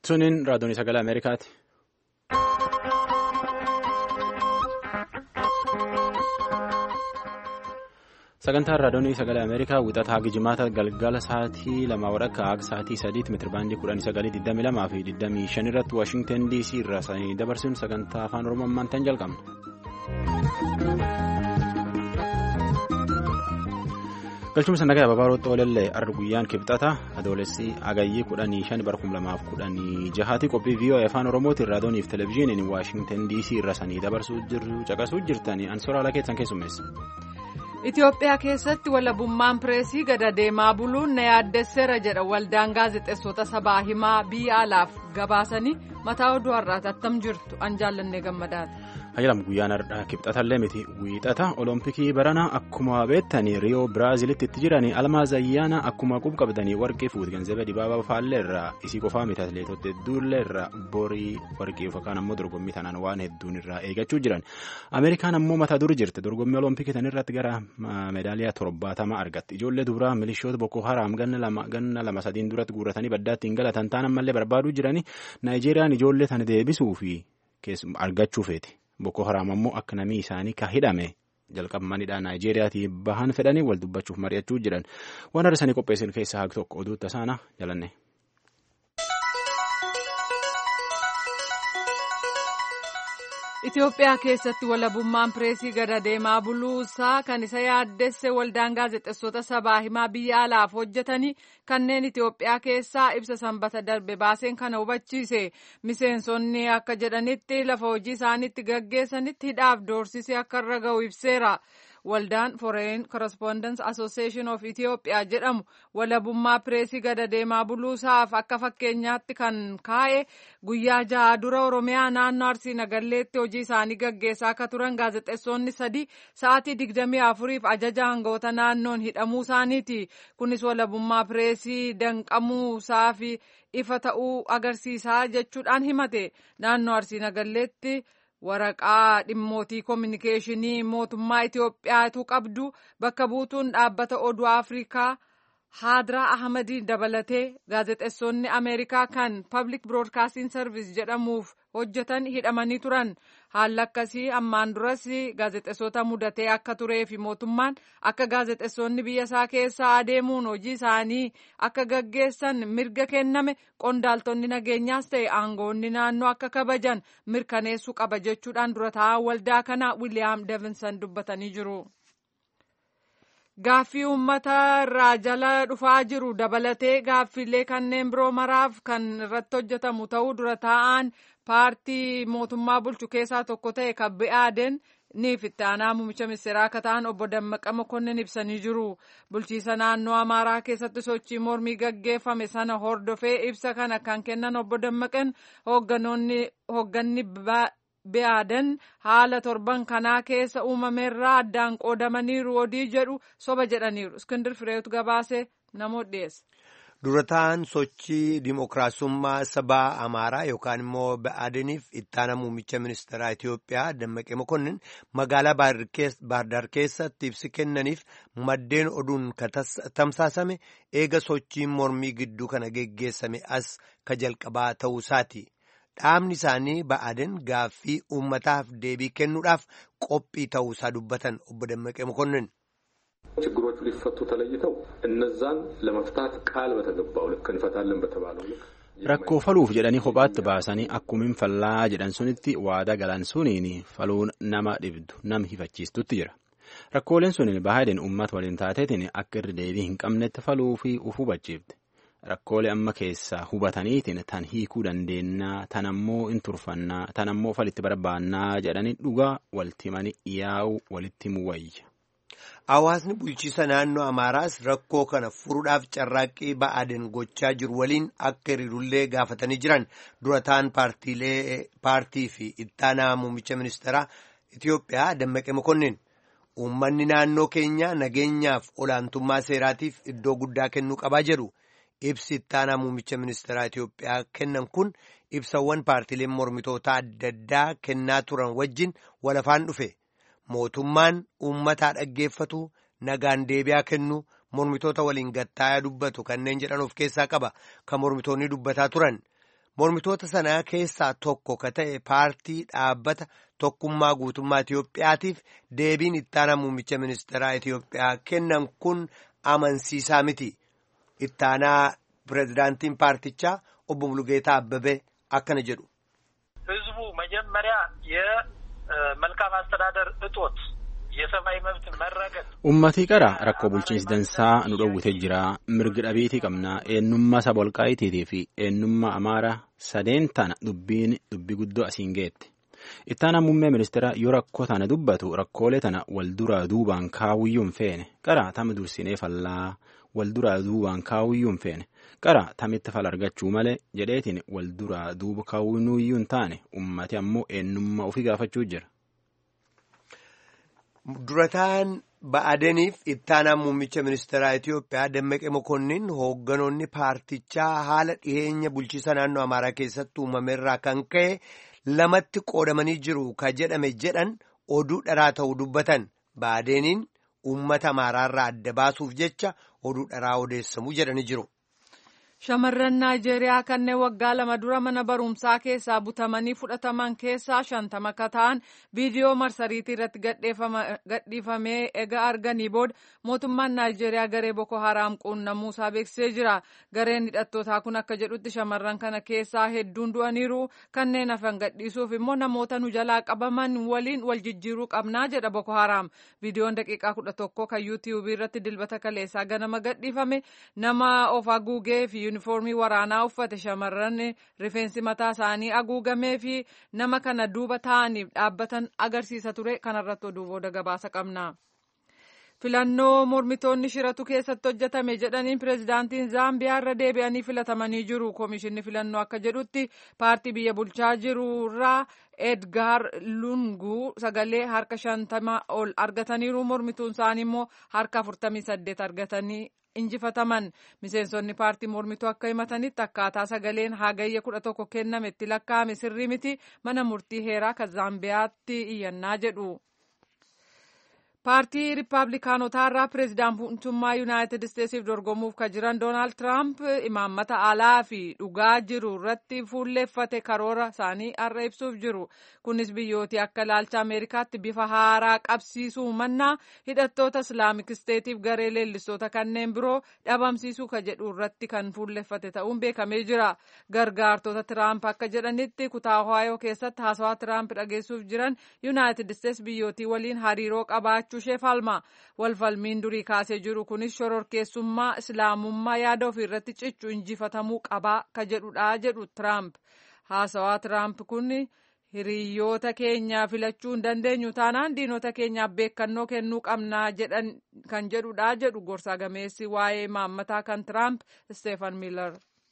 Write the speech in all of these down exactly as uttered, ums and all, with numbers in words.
Suniin raadiyoon sagalee Ameerikaati. Sagantaan raadiyoon sagalee Ameerikaa wixata haga jimaata galgala sa'aatii lama walakkaa haga sa'aatii sadiitti meetirabaandii kudhanii sagalii digdamii lamaa fi digdamii shan irratti Waashingtan D C irraa sanii dabarsuun sagantaa afaan Oromoo ammaantan jalqabna. Galchuma sannagaa Ababaarootti oolellee arra guyyaan kibxata adoolessi agayyii kudhanii shan bara kuma lamaaf kudhanii jahaati qophii V O A afaan Oromootiin raadiyoonii fi televezyiiniin Waashingtan D C irraa sanii dabarsuu jiru caqasuu jirtanii ansooraalaa keessan keessummeessa. Itoophiyaa keessatti walabummaan pireesii gada deemaa buluun na yaaddesseera jedha waldaan gaazexeessota sabaa himaa biyya alaaf gabaasanii mataa oduu har'aati attam jirtu an jaallannee gammadaati. Hayilam guyyaan har'aa kibxatallee miti wiixata olompikii baranaa akkuma beektanii Riyoo Biraazilitti itti jiranii Almaaz Ayyaanaa akkuma qubqabdanii warqii fuuti Ganzabee Dibaabaa faalleerraa isii qofaa miti atileetota hedduulleerraa borii warqii yookaan ammoo dorgommii tanaan waan hedduun irraa eegachuu jiran. Ameerikaan ammoo mataa duri jirti dorgommii olompikii tanirratti gara meedaaliyaa torbaatama argatti. Ijoollee dubaraa milishoota Boko Haram ganna lama ganna lama sadiin duratti guuratanii baddaatti hin galatan taanaan mallee barbaaduu jiranii Naayijeeriyaan ijoollee tana deebisuu fi argachuu feeti. Boko Haram ammoo akka namni isaanii ka hidhame jalqabmanidha Naayijeeriyaatii bahan fedhanii wal dubbachuuf mari'achuu jiran waan har'isanii qopheessan keessaa haga tokko oduu tasaana jalanne. Itoophiyaa keessatti walabummaan pireesii gada deemaa buluusaa kan isa yaaddesse waldaan gaazexeessota sabaa himaa biyya alaaf hojjetanii kanneen Itoophiyaa keessaa ibsa sanbata darbe baaseen kana hubachiise. Miseensonni akka jedhanitti lafa hojii isaaniitti gaggeessanitti hidhaaf doorsisee akka irra ga'u ibseera. Waldaan Foreign Correspondents Association of Ethiopia jedhamu walabummaa pireesii gada deemaa buluusaaf akka fakkeenyaatti kan kaa'e guyyaa jaha dura Oromiyaa naannoo Arsii Nagalleetti hojii isaanii gaggeessaa akka turan gaazexeessonni sadii sa'aatii digdamii afuriif ajaja hangoota naannoon hidhamuu isaaniiti. Kunis walabummaa pireesii danqamuusaa fi ifa ta'uu agarsiisaa jechuudhaan himate. Naannoo Arsii Nagalleetti waraqaa dhimmootii koominikeeshinii mootummaa Itoophiyaatu qabdu bakka buutuun dhaabbata oduu Afrikaa Haadraa Ahmadiin dabalatee gaazexeessonni Ameerikaa kan Public Broadcasting Service jedhamuuf hojjetan hidhamanii turan. Haalli akkasii ammaan duras gaazexeessota mudatee akka turee fi mootummaan akka gaazexeessonni biyya isaa keessaa adeemuun hojii isaanii akka gaggeessan mirga kenname qondaaltonni nageenyaas ta'e aangoonni naannoo akka kabajan mirkaneessuu qaba jechuudhaan dura taa'aa waldaa kana William Davidson dubbatanii jiru. Gaaffii uummata irraa jala dhufaa jiru dabalatee gaaffiilee kanneen biroo maraaf kan irratti hojjetamu ta'uu dura taa'aan paartii mootummaa bulchu keessaa tokko ta'e kan Bi'aaden niif itti aanaa muummicha ministeeraa akka ta'an obbo Dammaqa Mokonnin ibsanii jiru. Bulchiisa naannoo Amaaraa keessatti sochii mormii gaggeeffame sana hordofee ibsa kana kan kennan obbo Dammaqan hoogganni Bi'aaden haala torban kanaa keessa uumameerraa addaan qoodamaniiru odii jedhu soba jedhaniiru. Iskindir Fireetu gabaasee namoota dhiyeesse. Dura ta'an sochii dimookiraasummaa sabaa Amaaraa yookaan immoo Bi'aadeniif itti aanaa muummicha ministeeraa Itoophiyaa Dammaqee Mokonnin magaalaa Baahirdaar keessatti ibsi kennaniif maddeen oduun tamsaasame eega sochiin mormii gidduu kana geggeessame as ka jalqabaa ta'uusaati. Dhaabni isaanii Bi'aaden gaaffii uummataaf deebii kennuudhaaf qophii ta'uusaa dubbatan obbo Dammaqee Mokonnin. ችግሮቹ ሊፈቱ ተለይተው እነዛን ለመፍታት ቃል በተገባው ልክ እንፈታለን በተባለው ልክ rakkoo faluuf jedhanii kophaatti baasanii akkumin fallaa jedhan sunitti waada galan suniin faluun nama dhibdu nam hifachiistutti jira. Rakkooleen suniin Bi'aaden uummata waliin taateetiin akka irra deebii hin qabnetti faluu fi uf hubachiifte. Rakkoolee amma keessaa hubataniitiin tan hiikuu dandeennaa tan ammoo hin turfannaa tan ammoo falitti barbaannaa jedhanii dhugaa waltimanii yaa'u walitti muwayya. Hawaasni bulchiisa naannoo Amaaraas rakkoo kana furuudhaaf carraaqqii Bi'aaden gochaa jiru waliin akka hiriirullee gaafatanii jiran dura ta'an paartii fi itti aanaa muummicha ministeeraa Itoophiyaa Dammaqee Mokonnin. Uummanni naannoo keenya nageenyaaf olaantummaa seeraatiif iddoo guddaa kennuu qabaa jedhu. Ibsi itti aanaa muummicha ministeeraa Itoophiyaa kennan kun ibsawwan paartiileen mormitoota adda addaa kennaa turan wajjin walafaan dhufe. Mootummaan uummataa dhaggeeffatu nagaan deebi'aa kennu mormitoota waliin gattaayaa dubbatu kanneen jedhan of keessaa qaba kan mormitoonni dubbataa turan mormitoota sanaa keessaa tokko ka ta'e paartii dhaabbata tokkummaa guutummaa Itiyoophiyaatiif deebiin ittaanaa muummicha ministeeraa Itiyoophiyaa kennan kun amansiisaa miti. Ittaanaa pirezidaantiin paartichaa obbo Mulugeetaa Abbabee akkana jedhu. ህዝቡ መጀመሪያ የመልካም አስተዳደር እጦት የሰብአዊ መብት መረገጥ ኡmmati qara rakkoo bulchiinsi dansaa nu dhowwite jira mirgi dhabeetii qabna eenyummaa saba walqaayitii fi eenyummaa Amaaraa sadeen tana dubbiin dubbii guddoo asiin geette. Ittaanaa muummee ministeera yoo rakkoo tana dubbatu rakkoolee tana wal duraa duubaan kaawuyyuun feene qara tam dursinee fallaa wal duraa duubaan kaawuyyuun feene qara tamitti fal argachuu malee jedheetiin wal duraa duuba kaawuyyuun taane ummati ammoo eenyummaa ofii gaafachuu jira. Durataan ba'adaniif ittaanaa muummicha ministeeraa Itiyoophiyaa Dammaqee Mokonnin hoogganoonni paartichaa haala dhiheenya bulchiisa naannoo Amaaraa keessatti uumameerraa kan ka'e lamatti qoodamanii jiru ka jedhame jedhan oduu dharaa ta'uu dubbatan. Ba'adaniin uummata Amaaraarraa adda baasuuf jecha oduu dharaa odeessamuu jedhanii jiru. Shamarran Naayijeeriyaa kanneen waggaa lama dura mana barumsaa keessaa butamanii fudhataman keessaa shantama ka ta'an viidiyoo marsariitii irratti gadhiifamee ega arganii booda mootummaan Naayijeeriyaa garee Boko Haram quunnamuusaa beeksisee jira. Gareen hidhattootaa kun akka jedhutti shamarran kana keessaa hedduun du'aniiru kanneen hafan gadhiisuuf immoo namoota nu jalaa qabaman waliin wal jijjiiruu qabnaa jedha Boko Haram. Viidiyoon daqiiqaa kudha tokko kan yuutiyuubii irratti dilbata kaleessaa ganama gadhiifame nama of haguugee fi yuunifoormii waraanaa uffate shamarran rifeensi mataa isaanii haguugamee fi nama kana duuba taa'aniif dhaabbatan agarsiisa ture. Kanarratti oduu booda gabaasa qabna. Filannoo mormitoonni shiratu keessatti hojjetame jedhaniin pirezidaantiin Zaambiyaa irra deebi'anii filatamanii jiru. Komishinni filannoo akka jedhutti paartii biyya bulchaa jiru irraa Edgaar Lungu sagalee harka shantama ol argataniiru. Mormituun isaanii immoo harka afurtamii saddeet argatanii injifataman. Miseensonni paartii mormituu akka himatanitti akkaataa sagaleen hagayya kudha tokko kenname itti lakkaa'ame sirrii miti. Mana murtii heeraa kan Zaambiyaatti iyyannaa jedhu. Paartii Riippaabilikaanotaa irraa pireezidaantummaa Yuunaayitid Isteetsiif dorgomuuf kan jiran Doonaald Tiraamp imaammata alaa fi dhugaa jiru irratti fuulleeffate karoora isaanii har'a ibsuuf jiru. Kunis biyyooti akka ilaalcha Ameerikaatti bifa haaraa qabsiisuu mannaa hidhattoota Islaamik Isteetiif garee leellistoota kanneen biroo dhabamsiisuu kan jedhu irratti kan fuulleeffate ta'uun beekamee jira. Gargaartota Tiraamp akka jedhanitti kutaa Ohaayoo keessatti haasawaa Tiraamp dhageessuuf jiran Yuunaayitid Isteets biyyootii waliin hariiroo qabaachuu ishee falma. Walfalmiin durii kaasee jiru kunis shororkeessummaa islaamummaa yaada ofii irratti cichu injifatamuu qabaa ka jedhudha jedhu Tiraamp. Haasawaa Tiraamp kun hiriyoota keenyaa filachuu hin dandeenyu taanaan diinota keenyaaf beekannoo kennuu qabnaa jedhan kan jedhudha jedhu gorsaa gameessi waa'ee imaammataa kan Tiraamp Steefan Miilar.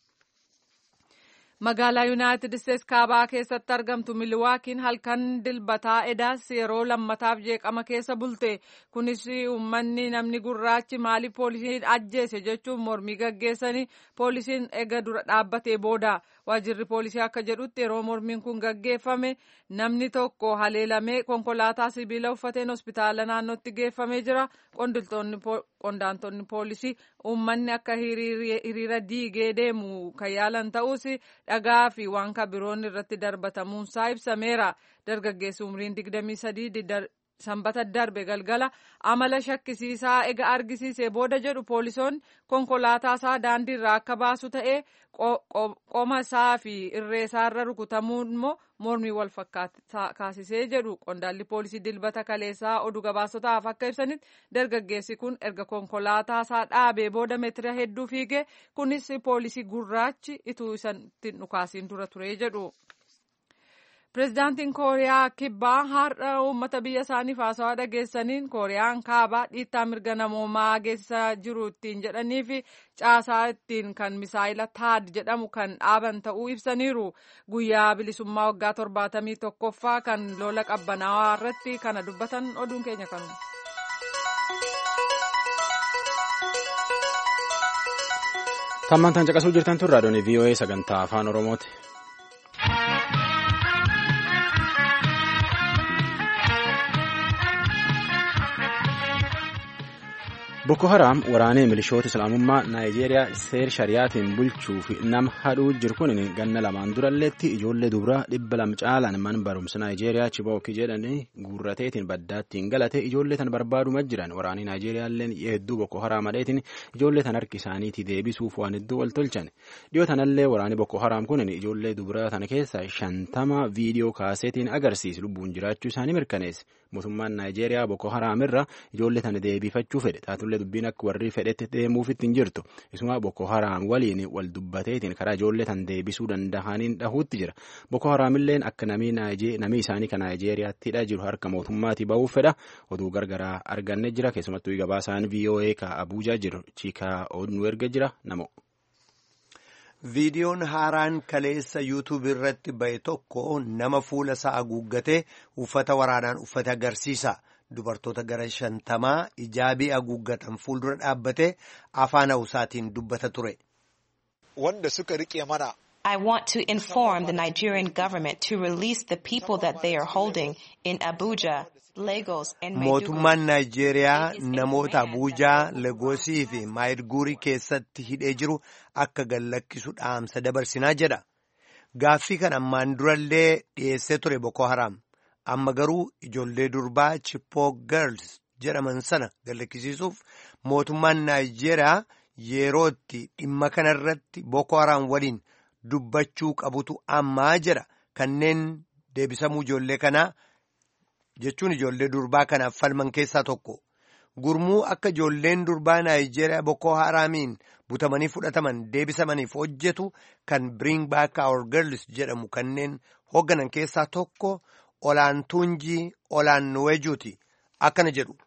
Magaalaa Yuunaayitid Isteets kaabaa keessatti argamtu Miliwaakiin halkan dilbataa edaas yeroo lammataaf jeeqama keessa bulte. Kunis uummanni namni gurraachi maaliif poolisiin ajjeese jechuun mormii gaggeessanii poolisiin ega dura dhaabbatee booda. Waajjirri poolisii akka jedhutti yeroo mormiin kun gaggeeffame namni tokko haleelamee konkolaataa sibiila uffateen hospitaala naannootti geeffamee jira. Qondaantonni poolisii uummanni akka hiriira diigee deemu kan yaalan ta'us dhagaa fi waan kabiroon irratti darbatamuunsaa ibsameera. Dargaggeessi umriin digdamii sadii sanbata darbe galgala amala shakkisiisaa ega argisiisee booda jedhu poolisoonni konkolaataa isaa daandiirraa akka baasu ta'ee qoma isaa fi irree isaarra rukutamuun immoo mormii wal fakkaasisee jedhu. Qondaalli poolisii dilbata kaleessaa oduu gabaasotaaf akka ibsanitti dargaggeessi kun erga konkolaataa isaa dhaabee booda meetira hedduu fiigee kunis poolisii gurraachi ituu isatti dhukaasiin dura ture jedhu. Pireezidaantiin Kooriyaa Kibbaa har'a uummata biyya isaaniif haasawaa dhageessaniin Kooriyaan kaabaa dhiittaa mirga namoomaa geessisaa jiru ittiin jedhanii fi caasaa ittiin kan misaayila taad jedhamu kan dhaaban ta'uu ibsaniiru. Guyyaa bilisummaa waggaa torbaatamii tokkoffaa kan lola qabbanaawaa irratti kana dubbatan oduun keenya kanuma. Tammantaan caqasuu jirtan tun raadiyoon V O A sagantaa afaan Oromooti. Boko Haram waraanee milishoota islaamummaa Naayijeeriyaa seer shariyaatiin bulchuuf nama hadhuu jiru kun ganna lamaan duralleetti ijoollee dubaraa dhibba lama caalaan mana barumsa Naayijeeriyaa Chibok jedhanii guurrateetiin baddaattiin galate ijoollee tan barbaaduma jiran waraanii Naayijeeriyaalleen hedduu Boko Haram adheetiin ijoollee tan harki isaaniitii deebisuuf waan hedduu wal tolchan dhiyoo tanallee waraanii Boko Haram kun ijoollee dubaraa tana keessa shantama viidiyoo kaaseetiin agarsiisu lubbuun jiraachuu isaanii mirkaneesse mootummaan Naayijeeriyaa Boko Haram irra ijoollee tana deebifachuu fedhe taatullee dubbiin akka warri fedhetti deemuuf ittiin jirtu isuma Boko Haram waliin wal dubbateetiin karaa ijoollee tan deebisuu danda'aniin dhahuutti jira Boko Haramilleen akka namii isaanii kan Naayijeeriyaatti jiru harka mootummaatii ba'uuf fedha oduu gargaraa arganne jira keessumattuu gabaasaan V O A ka Abuujaa jiru Chiikaa Oduu erga jira namo. Viidiyoon haaraan kaleessa yuutuub irratti ba'e tokko nama fuula isaa haguuggatee uffata waraanaan uffate agarsiisa. Dubartoota gara shantamaa ijaabii haguuggatan fuuldura dhaabbatee afaan Hawusaatiin dubbata ture. Wanda suka rike mana. I want to inform the Nigerian government to release the people that they are holding in Abuja, Lagos and Maiduguri. Mootummaan Naayijeeriyaa namoota Abuujaa, Lagosii fi Maiduguri keessatti hidhee jiru akka gallakkisu dhaamsa dabarsinaa jedha. Gaaffii kan ammaan durallee dhiyeessee ture Boko Haram. Amma garuu ijoollee durbaa Chibok Girls jedhaman sana gallakkisiisuuf mootummaan Naayijeeriyaa yerootti dhimma kanarratti Boko Haram waliin dubbachuu qabutu ammaa jira kanneen deebisamuu ijoollee kanaa jechuun ijoollee durbaa kanaaf falman keessaa tokko gurmuu akka ijoolleen durbaa Naayijeeriyaa Boko Haramiin butamanii fudhataman deebisamaniif hojjetu kan Bring Back Our Girls jedhamu kanneen hoogganan keessaa tokko Olaantuunjii Olaannuwejuuti akkana jedhu.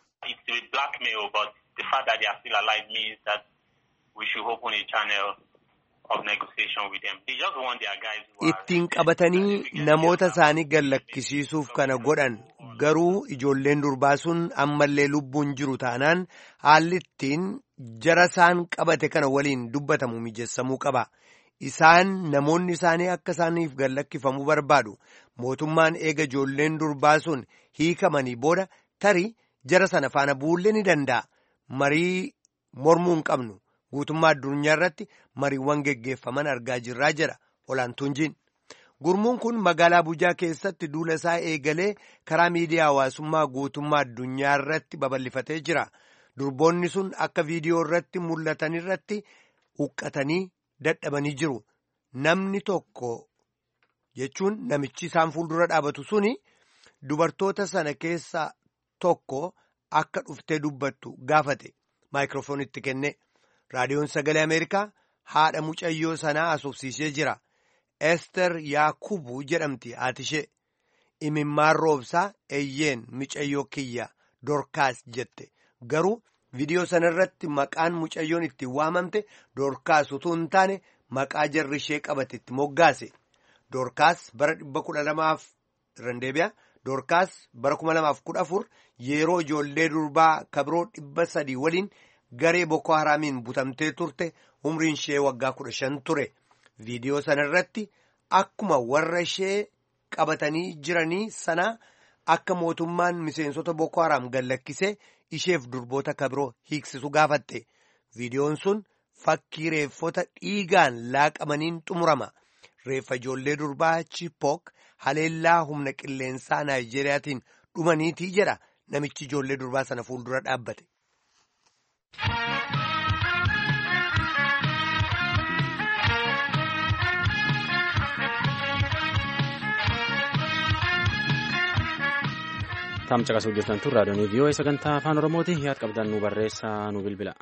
Ittiin qabatanii namoota isaanii gallakkisiisuuf kana godhan garuu ijoolleen durbaa sun ammallee lubbuun jiru taanaan haalli ittiin jara isaan qabate kana waliin dubbatamu mijeessamuu qaba. Isaan namoonni isaanii akka isaaniif gallakkifamuu barbaadu mootummaan eega ijoolleen durbaa sun hiikamanii booda tarii jara sana faana buullee ni danda'a. Marii mormuu hin qabnu. Guutummaa addunyaa irratti mariiwwan geggeeffaman argaa jirraa jedha Olaantuunjiin. Gurmuun kun magaalaa Abuujaa keessatti duula isaa eegalee karaa miidiyaa hawaasummaa guutummaa addunyaa irratti babal'ifatee jira. Durboonni sun akka viidiyoo irratti mul'atan irratti huqqatanii dadhabanii jiru. Namni tokko jechuun namichi isaan fuuldura dhaabatu suni dubartoota sana keessaa tokko akka dhuftee dubbattu gaafate maayikiroofoonitti kenne. Raadiyoon Sagalee Ameerikaa haadha mucayyoo sanaa asoofsiisee jira. Ester Yaakubu jedhamti haati ishee. Imimmaan roobsaa eeyyeen mucayyoo kiyya Dorkaas jette. Garuu viidiyoo sanarratti maqaan mucayyoon itti waamamte Dorkaas utuu hin taane maqaa jarri ishee qabate itti moggaase. Dorkaas bara dhibba kudha lamaaf irraan deebi'a. Dorkaas bara kuma lamaaf kudha afur yeroo ijoollee durbaa kabiroo dhibba sadii waliin garee Boko Haramiin butamtee turte umriin ishee waggaa kudha shan ture. Viidiyoo sana irratti akkuma warra ishee qabatanii jiranii sana akka mootummaan miseensota Boko Haram gallakkisee isheef durboota kabiroo hiiksisu gaafatte. Viidiyoon sun fakkii reeffota dhiigaan laaqamaniin xumurama. Reeffa ijoollee durbaa Chibok haleellaa humna qilleensaa Naayijeeriyaatiin dhumaniitii jedha namichi ijoollee durbaa sana fuuldura dhaabbate. Tamca qasuu jirtan tun raadiyoon V O A sagantaa afaan Oromooti yaad qabdan nu barreessaa nu bilbila.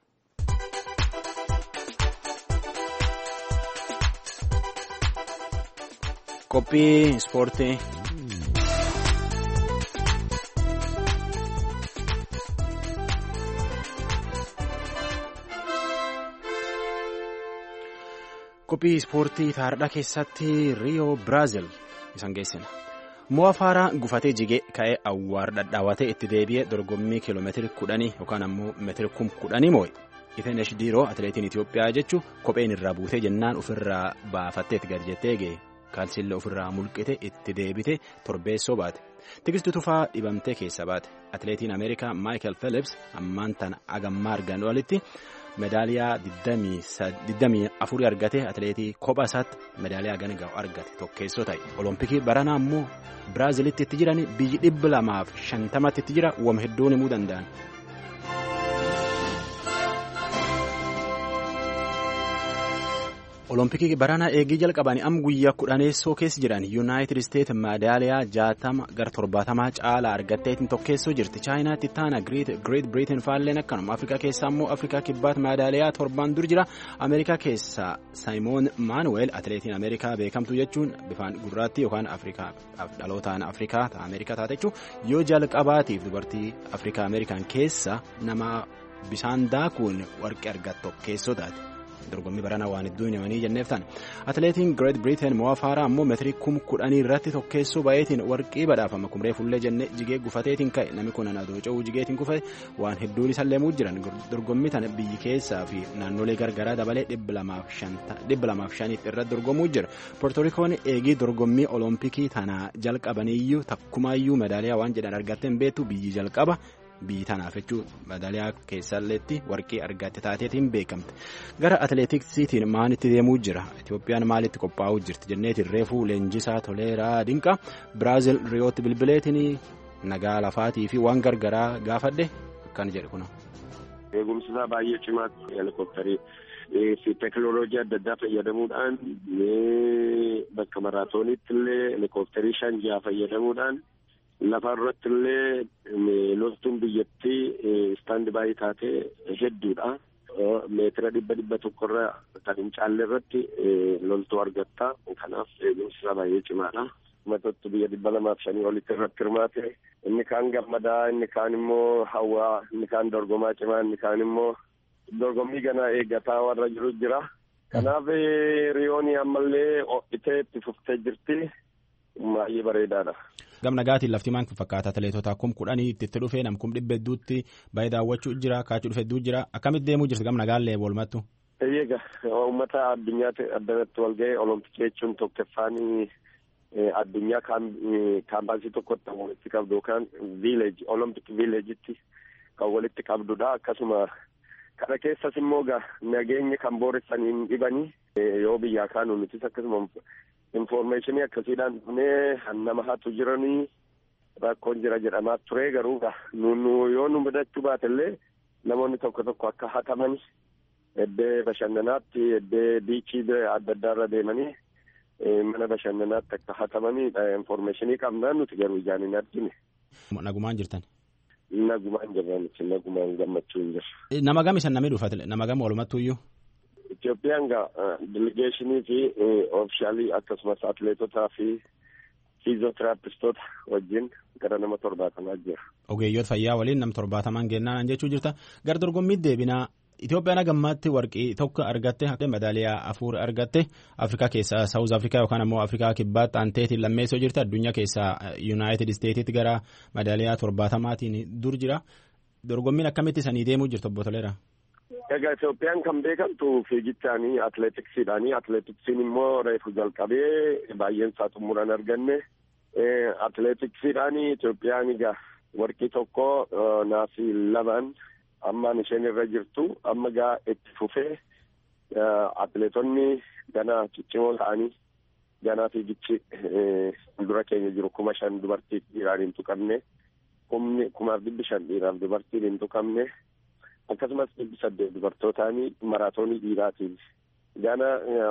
Qophii ispoortii. Qophii ispoortii taardhaa keessatti Riyoo Biraazil isaan geessina. Mo'a faaraa gufatee jigee ka'ee awwaara dhadhaawatee itti deebi'ee dorgommii kiiloomeetiri kudhanii yookaan ammoo meetiri kum kudhanii moo'e. Ifenesh Diiroo atileetiin Itoophiyaa jechuun kopheen irraa buutee jennaan ofirraa baafattee itti gadi jettee ga'e. Kaalsiillee ofirraa mulqite itti deebite torbeessoo baate. Tigistuu Tufaa dhibamtee keessa baate. Atileetiin Ameerikaa Michael Phelps ammaan tana agammaa argan walitti medaaliyaa digdamii afurii argate atileetii kophaa isaatti medaaliyaa gani ga'u argate tokkeessoo ta'e. Olompikii baranaa immoo Biraazilitti itti jiran biyyi dhibba lamaaf shantamatti itti jira wam hedduun himuu danda'an. Olompikii baranaa eegii jalqabanii am guyyaa kudhaneessoo keessa jiran Yuunaayitid Isteet medaaliyaa jaatama gara torbaatamaa caalaa argatteetiin tokkeessoo jirti. Chaayinaatti taana Greet Britain faalleen akkanuma Afrikaa keessaa immoo Afrikaa kibbaatti medaaliyaa torbaan dur jira. Ameerikaa keessaa Saayimoon Maanuweel atileetiin Ameerikaa beekamtu jechuun bifaan gurraatti yookaan Afrikaa dhalootaan Afrikaa Ameerikaa taate jechuun yoo jalqabaatiif dubartii Afrikaa Ameerikaan keessa nama bisaan daakuun warqee argatu tokkeessoo taate. Dorgommii baranaa waan hedduu himanii jenneef ta'an atileetiin Great Britain Mo'aa Faaraa ammoo meetirii kum kudhanii irratti tokkeessoo baay'eetiin warqii badhaafama kumree fullee jennee jigee gufateetiin ka'e namni kun anaadoo ca'uu jigeetiin kufate waan hedduun isa leemuu jiran dorgommii tana biyyi keessaa fi naannolee gargaraa dabalee dhibba lamaaf shaniitti irratti dorgomuu jira. Poortorikoon eegii dorgommii olompikii tana jalqabaniyyuu takkumaayyuu medaaliyaa waan jedhan argatteen beektu biyyi jalqaba. Biyyi tanaaf jechuun medaaliyaa keessalleetti warqee argatte taateetiin beekamte. Gara atileetiksiitiin maalitti deemuu jira? Itoophiyaan maalitti qophaa'uu jirti? Jenneetiin reefuu leenjisaa toleeraa dinqa Biraazil Riyootti bilbileetiin nagaa lafaatii fi waan gargaraa gaafadhe akkana jedhe kuna. Eegumsi isaa baay'ee cimaatti helikopterii fi teekinooloojii adda addaa fayyadamuudhaan bakka maraatooniitti illee helikopterii shan jaha fayyadamuudhaan. Lafa irratti illee loltuun biyyattii istaandi baay'ee taatee hedduudha. Meetira dhibba dhibba tokkorra kan hin caalle irratti loltuu argatta. Kanaaf eegumsi isaa baay'ee cimaadha. Matatti biyya dhibba lamaaf shanii olitti irratti hirmaate. Inni kaan gammadaa, inni kaan immoo hawwaa, inni kaan dorgomaa cimaa, inni kaan immoo dorgommii ganaa eeggataa warra jiru jira. Kanaaf riyoonii ammallee ho'itee itti fuftee jirti. Baay'ee bareedaadha. Gamna gaatiin lafti maal fakkaata atileetota kum kudhanii itti dhufee nam kum dhibba hedduutti baay'ee daawwachuu jira kaachuu dhufe hedduu jira akkamitti deemuu jirti gamna gaallee boolmattu. Eeyyega uummata addunyaatti addanatti wal ga'ee olompikii jechuun tokkoffaan addunyaa kaampaasii tokkotti walitti qabdu yookaan viileeji olompik viileejitti kan walitti qabdudha akkasuma kana keessas immoo nageenya kan booressaniin dhibanii yoo biyyaa kaanu nutis akkasuma. Informationii akkasiidhaan dhufnee nama hatu jiranii rakkoon jira jedhamaa ture garuu yoo nu mudachuu baatellee namoonni tokko tokko akka hataman eddee bashannanaatti eddee biichii adda addaarra deemanii mana bashannanaatti akka hatamanii informationii qabnaa nuti garuu ijaan hin argine. Nagumaan jirtan? Nagumaan jirran nagumaan gammachuu hin jirre. Nama gam isan namni dhuufate nama gam walumattuuyyuu? Itoophiyaan gaa delegeeshinii fi oofishaalii akkasumas atileetotaa fi fiizootiraapistoota wajjin gara nama torbaatamaa jira. Ogeeyyoota fayyaa waliin nam torbaatamaan gennaan jechuu jirta. Gara dorgommii deebinaa Itoophiyaan agammaatti warqii tokko argatte medaaliyaa afur argatte Afrikaa keessaa Saawuz Afrikaa yookaan ammoo Afrikaa kibbaatti aanteetiin lammeessoo jirti addunyaa keessaa Yuunaayitid Isteetitti gara medaaliyaa torbaatamaatiin dur jira. Dorgommiin akkamitti sanii deemuu jirtu obbo Toleeraa? Egaa Itoophiyaan kan beekamtu fiigichaanii atileetiksiidhaanii atileetiksiin immoo reefu jalqabee baay'een isaa xumuran arganne atileetiksiidhaanii Itoophiyaan egaa warqii tokko naasii lamaan ammaan isheen irra jirtu amma gaa itti fufee atileetonni ganaa ciccimoo ta'anii ganaa fiigichi fuuldura keenya jiru kuma shan dubartii dhiiraan hin tuqamne kumni kumaaf dhibbi shan dhiiraaf dubartiin hin tuqamne. Akkasumas dhibbi saddeet dubartootaanii maraatoonii dhiiraatiin gana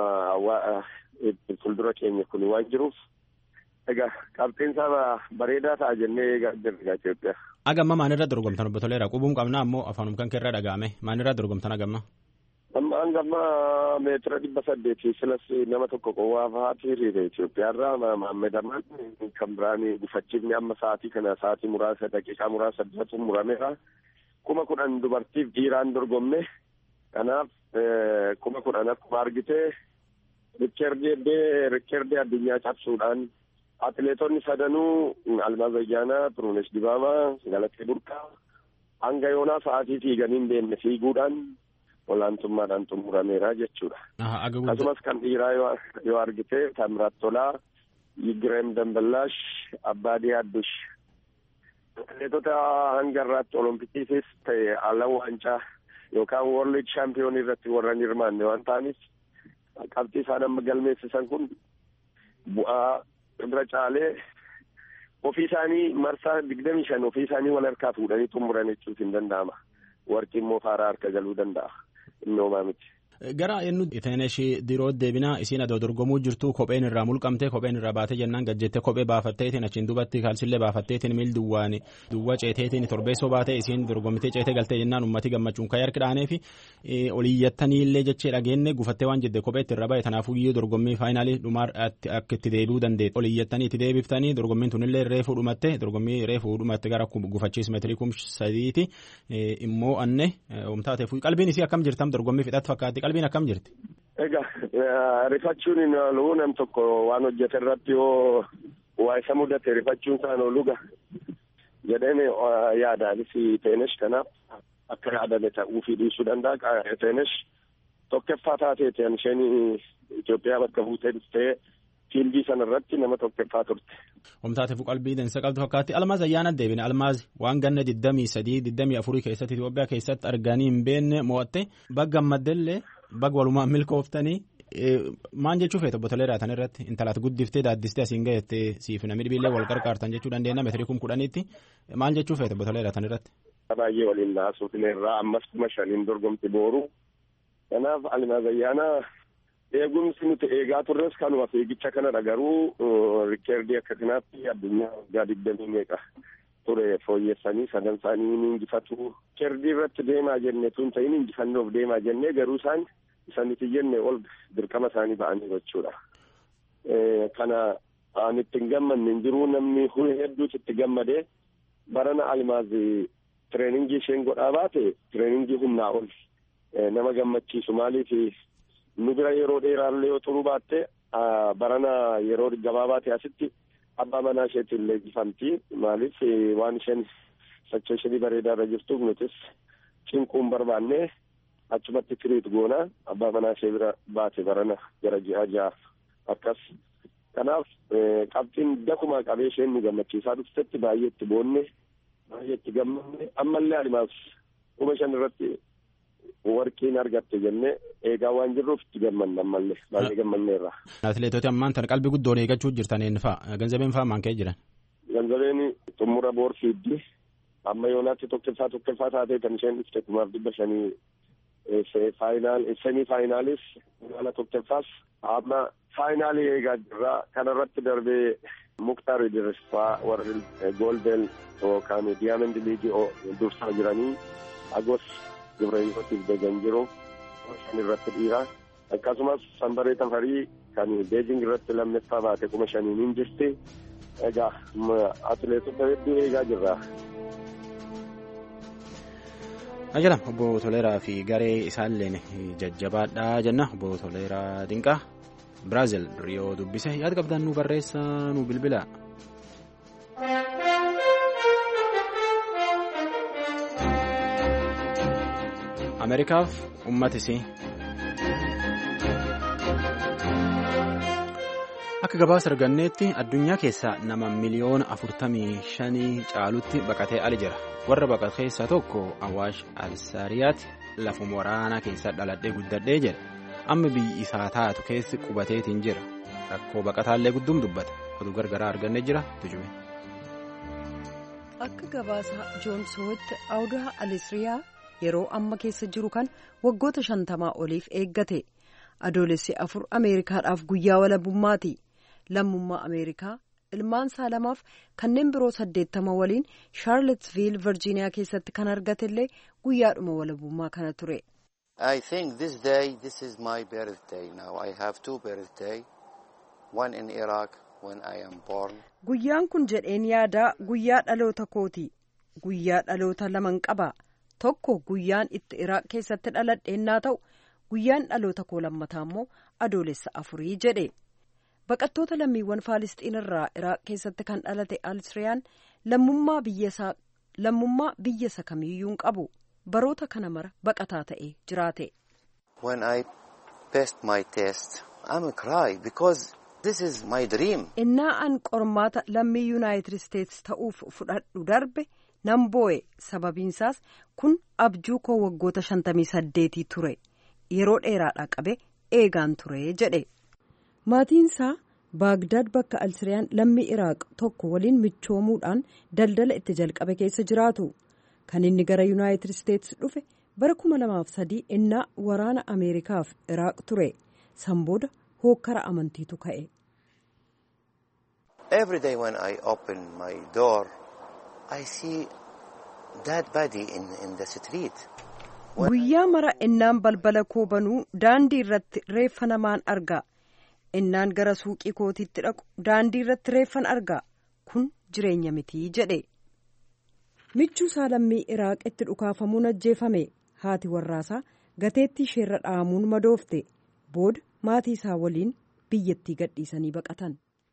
fuuldura keenya kun waan jiruuf egaa qabxiinsaa bareedaa ta'a jennee eegaa jirra Itoophiyaa. Agamma maalirra dorgomtan obbo Toleeraa qubuun qabnaa ammoo afaanum kan keerra dhaga'ame maalirra dorgomtan agamma? Amma agamma meetira dhibba saddeetii silas nama tokko qowwaa fa'aati hiriire Itoophiyaarraa Maammedamaan kan biraan gufachiifni amma sa'aatii kana sa'aatii muraasa daqiiqaa muraasa duratu murameera. Kuma kudhan dubartiif dhiiraan dorgomme kanaaf kuma kudhan akkuma argite rikkerdee addunyaa cabsuudhaan atileetonni sadanuu Almaaz Ayyaanaa, Turunesh Dibaamaa, Galatee Burqaa hanga yoonaa sa'aatii fiiganii hin deemne fiiguudhaan olaantummaadhaan xumurameera jechuudha. Akkasumas kan dhiiraa yoo argite Taamiraat Tolaa Yigireem Damballaash, Abbaadii Addush. Atileetota hanga irraatti Oloompikiifis ta'e ala waancaa yookaan World Champion irratti warran hirmaanne waan ta'aniif qabxii isaan amma galmeessisan kun bu'aa irra caalee ofii isaanii marsaa digdamii shan ofii isaanii wal harkaa fuudhanii xumuran jechuutu hin danda'ama. Warqii immoo faaraa harka galuu danda'a. Inni homaa miti. Gara eenyu Iteenesh diroo deebinaa isiin adoo dorgomuu jirtu kopheen irraa mulqamte kopheen irraa baatee jennaan gajjettee kophee baafatteetiin achiin duubatti kaalsillee baafatteetiin miil duwwaan duwwa ceeteetiin torbeessoo baatee isiin dorgomitee ceetee galtee jennaan ummati gammachuun ka'ee harki dhaanee fi oliyyataniillee jechee dhageenne gufattee waan jedde kopheetti irra ba'e kanaafuu iyyuu dorgommii faayinaalii dhumaa akka itti deebi'uu dandeetti oliyyattanii itti deebiftanii dorgommiin tunillee reefuu dhumatte dorgommii reefuu dhumatte gara gufachiis meetirii kum sadiiti immoo anne omtaateef qalbiin isii akkam jirtam dorgommii fixatti fakkaatti qalbiin akkam jirti? Egaa rifachuun hin oolu nam tokko waan hojjete irratti yoo waa isa mudate rifachuun isaan ooluga jedheen yaadaanis Iteenesh kanaaf akka yaadame ta'uufii dhiisuu danda'a. Iteenesh tokkoffaa taateeti isheen Itoophiyaa bakka buutee dhuftee fiildii sana irratti nama tokkoffaa turte. Omtaateef qalbii dansa qabdu fakkaatti. Almaaz ayyaana deebine Almaaz waan ganna digdamii sadii digdamii afurii keessatti Itoophiyaa keessatti arganii hin beekne mo'atte bagga ammaddellee bagga walumaan milkooftanii maan jechuu feeta obbo Toleeraa tan irratti intalaat guddiftee daaddistee asiin gahettee siif namni dhibiillee wal qarqaartan jechuu dandeenya meetirii kum kudhaniitti maal jechuu feeta obbo Toleeraa tan irratti. Baay'ee waliin naasuufineerraa ammas kuma shaniin dorgomti booru. Kanaaf Almaaz ayyaanaa eegumsi nuti eegaa turres kanuma fiigicha kanadha garuu rikeerdii akkasinaatti addunyaa waggaa digdamii meeqa ture fooyyessanii sadan isaanii ni injifatu. Rikeerdii irratti deemaa jenne tun ta'in injifannoof deemaa jennee garuu isaan isanitti jenne ol dirqama isaanii ba'anii jechuudha. Kana aan itti hin gammanne hin jiru namni hedduutu itti gammadee barana Almaaz tireeningii isheen godhaa baate tireeningii humnaa ol nama gammachiisu maaliif nu bira yeroo dheeraallee yoo turuu baatte barana yeroo gabaabaa ta'e asitti abbaa manaa isheetiin leejjifamti maaliif waan isheen sochii ishee bareedaa irra jirtuuf nutis cinquun barbaanne achumatti tiriit goona abbaa manaa ishee bira baate barana gara ji'a ja'a akkas kanaaf qabxiin dakuma qabee isheen nu gammachiisaa dhuftetti baay'ee itti boonne baay'ee itti gammanne ammallee Almaaz kuma shan irratti warqiin argatte jennee eegaa waan jirruuf itti gammanne ammallee baay'ee gammanneerra. Atileetota ammaan tana qalbii guddoon eeggachuu jirtan eenyu fa'a? Ganzabeen fa'a maan ka'ee jiran? Ganzabeen xumura boorfiiddi amma yoonaatti tokkoffaa tokkoffaa taatee kan isheen dhufte kumaaf dhibba shanii faayinaal semii faayinaalis gaala tokkoffaas amma faayinaalii eegaa jirra kanarratti darbee Muktaar Idris fa'aa warri Golden yookaan Diyaamandi Liigii dursaa jiranii Agos Gibrayootiif deegan jiru shan irratti dhiira akkasumas Sanbaree Tafarii kan Beejing irratti lammeeffaa baate kuma shaniin hin jirti. Egaa atileetota hedduu eegaa jirra. Ajalam obbo Toleeraa fi garee isaalleen jajjabaadhaa jenna obbo Toleeraa Dinqaa Biraazil Riyoo dubbise yaada qabdan nu barreessa nu bilbila. Ameerikaaf uummatisii akka gabaasa arganneetti addunyaa keessaa nama miliyoona afurtamii shanii caalutti baqatee ali jira. Warra baqate keessaa tokko Awaash Alsaariyaati lafuma waraanaa keessa dhaladhee guddadhee jedha. Amma biyyi isaa taatu keessi qubateetiin jira. Rakkoo baqataallee gudduum dubbata. Oduu gargaraa argannee jira tujume. Akka gabaasa Joonsonitti Awudaa Alisriyaa yeroo amma keessa jiru kan waggoota shantamaa oliif eeggate. Adoolessi afur Ameerikaadhaaf guyyaa walabummaati. Lammummaa Ameerikaa ilmaan isaa lamaaf kanneen biroo saddeettama waliin Charlottesville Virgiiniyaa keessatti kan argatellee guyyaadhuma walabummaa kana ture. I think this day this is my birthday now. I have two birthday. One in Iraq when I am born. Guyyaan kun jedheen yaada guyyaa dhaloota kooti. Guyyaa dhaloota laman qaba. Tokko guyyaan itti Iraaq keessatti dhaladheennaa ta'u guyyaan dhaloota koo lammataa immoo adoolessa afurii jedhe. Baqattoota lammiiwwan Faalisxiin irraa Iraaq keessatti kan dhalate Alsiriyaan lammummaa biyyasaa lammummaa biyyasa kamiyyuun qabu baroota kana mara baqataa ta'ee jiraate. When I passed my test, I'm a cry because this is my dream. Innaa an qormaata lammii United States ta'uuf fudhadhu darbe nan boo'e sababiinsaas kun abjuu koo waggoota shantamii saddeetii ture yeroo dheeraadhaa qabe eegaan ture jedhe. Maatiinsaa Baagdaad bakka Alsiriyaan lammii Iraaq tokko waliin michoomuudhaan daldala itti jalqabe keessa jiraatu. Kan inni gara United States dhufe bara kuma lamaaf sadii innaa waraana Ameerikaaf Iraaq ture. San booda hookkara amantiitu ka'e. Every day when I open my door, I see dead body in in the street. Guyyaa mara innaan balbala koo banuu daandii irratti reeffa namaan argaa. Innaan gara suuqii kootiitti dhaqu daandii irratti reeffan argaa. Kun jireenya mitii jedhe. Michuu isaa lammii Iraaq itti dhukaafamuun ajjeefame. Haati warraasaa gateettii isheerra dhaamuun madoofte. Booda maatii isaa waliin biyyattii gadhiisanii baqatan.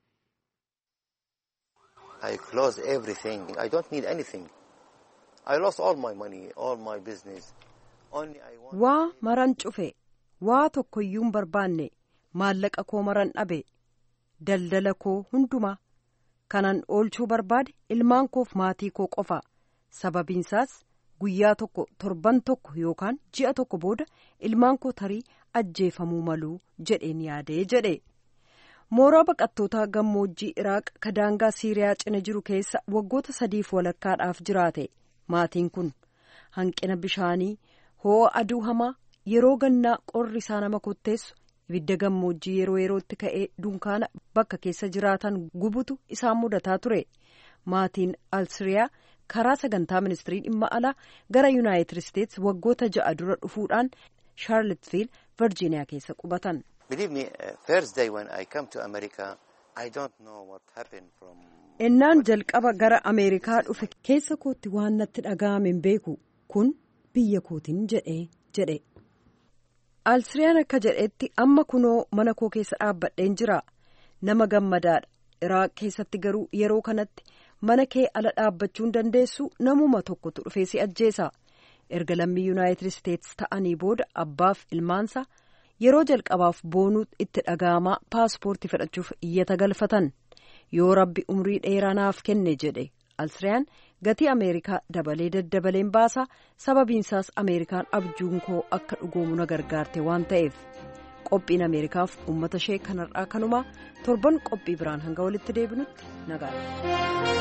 I close everything. I don't need anything. I lost all my money, all my business. Only I want. Waa maran cufe. Waa tokkoyyuu hin barbaanne. Maallaqa koo maran dhabe. Daldala koo hundumaa. Kanan oolchuu barbaade ilmaan koof maatii koo qofa. Sababiinsaas guyyaa tokko torban tokko yookaan ji'a tokko booda ilmaan koo tarii ajjeefamuu maluu jedheen yaadee jedhe. Mooraa baqattootaa gammoojjii Iraaq kadaangaa Siiriyaa cina jiru keessa waggoota sadiif walakkaadhaaf jiraate. Maatiin kun hanqina bishaanii, ho'a aduu hamaa, yeroo gannaa qorri isaa nama kotteessu, ibidda gammoojjii yeroo yerootti ka'ee dunkaana bakka keessa jiraatan gubutu isaan mudataa ture. Maatiin Alsiriyaa karaa sagantaa ministirii dhimma alaa gara United States waggoota ja'a dura dhufuudhaan Charlottesville, Virginia keessa qubatan. Believe me, uh, first day when I come to America, I don't know what happened from. Innaan jalqaba gara Ameerikaa dhufe keessa kootti waan natti dhaga'ame hin beeku. Kun biyya kootiin jedhee jedhe. Alsiriyaan akka jedhetti amma kunoo mana koo keessa dhaabbadheen jira. Nama gammadaadha. Iraaq keessatti garuu yeroo kanatti mana kee ala dhaabbachuu hin dandeessu namuma tokkotu dhufee si ajjeesa. Erga lammii United States ta'anii booda abbaaf ilmaansa yeroo jalqabaaf boonuu itti dhaga'amaa paaspoortii fudhachuuf iyyata galfatan. Yoo rabbi umrii dheeraa naaf kenne jedhe Alsiriyaan gatii Ameerikaa dabalee daddabaleen baasa. Sababiinsaas Ameerikaan abjuun koo akka dhugoomu na gargaarte waan ta'eef. Qophiin Ameerikaaf uummata ishee kanarraa kanumaa torban qophii biraan hanga walitti deebinutti nagaadha.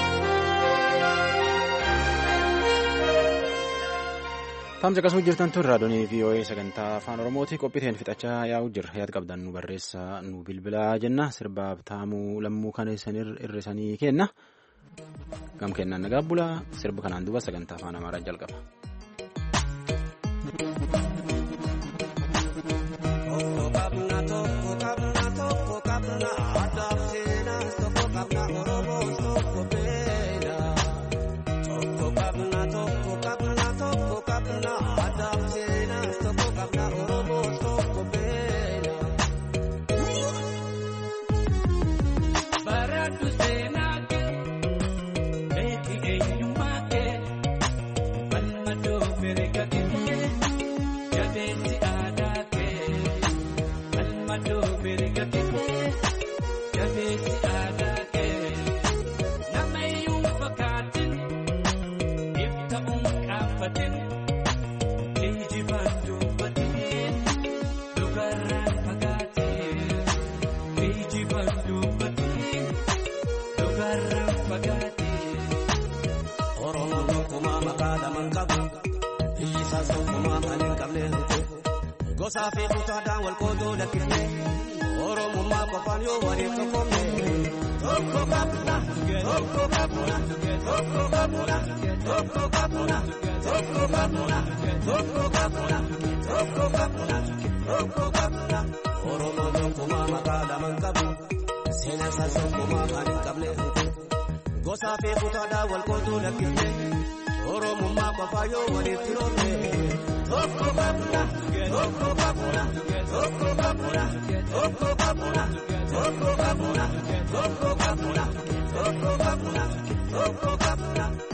Tamsa akkasuma jirtan tun raadiyoon V O A sagantaa afaan Oromooti. Qophiiteen fixachaa yaa'u jirra. Yaada qabdan nu barreessaa nu bilbilaa jenna. Sirbaaf taamuu lammuu kan hir'isanii kenna. Gam kennaan nagaa bulaa. Sirba kanaan duuba sagantaa afaan Amaaraa jalqaba. Gosafi kutada wal kodo lakifne Oromumma qofaan yoo waliif tokkomne Tokko qabna Tokko qabna Tokko qabna Tokko qabna Tokko qabna Tokko qabna Tokko qabna Tokko qabna Oromoo tokkummaa maqaa lamaan qabu Seenaa isaa tokkummaa kan hin qabne Gosafi kutada wal kodo lakifne Oromummaa qofaan yoo waliif tokkomne Tokko qabna Tokko qabna Tokko qabna Tokko qabna Tokko qabna Tokko qabna Tokko qabna Tokko qabna